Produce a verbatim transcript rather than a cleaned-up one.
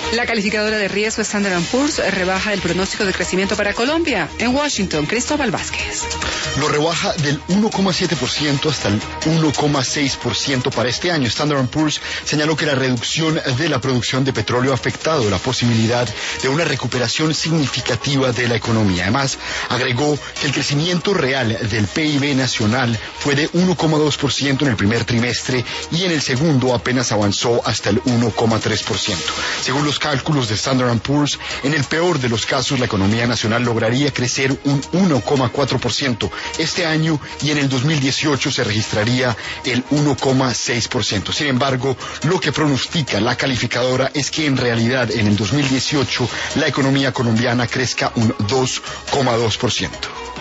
La calificadora de riesgo Standard and Poor's rebaja el pronóstico de crecimiento para Colombia. En Washington, Cristóbal Vázquez. Lo rebaja del uno coma siete por ciento hasta el uno coma seis por ciento para este año. Standard and Poor's señaló que la reducción de la producción de petróleo ha afectado la posibilidad de una recuperación significativa de la economía. Además, agregó que el crecimiento real del P I B nacional fue de uno coma dos por ciento en el primer trimestre y en el segundo apenas avanzó hasta el uno coma tres por ciento. Según los cálculos de Standard and Poor's, en el peor de los casos la economía nacional lograría crecer un uno coma cuatro por ciento este año y en el dos mil dieciocho se registraría el uno coma seis por ciento. Sin embargo, lo que pronostica la calificadora es que en realidad en el dos mil dieciocho la economía colombiana crezca un dos coma dos por ciento.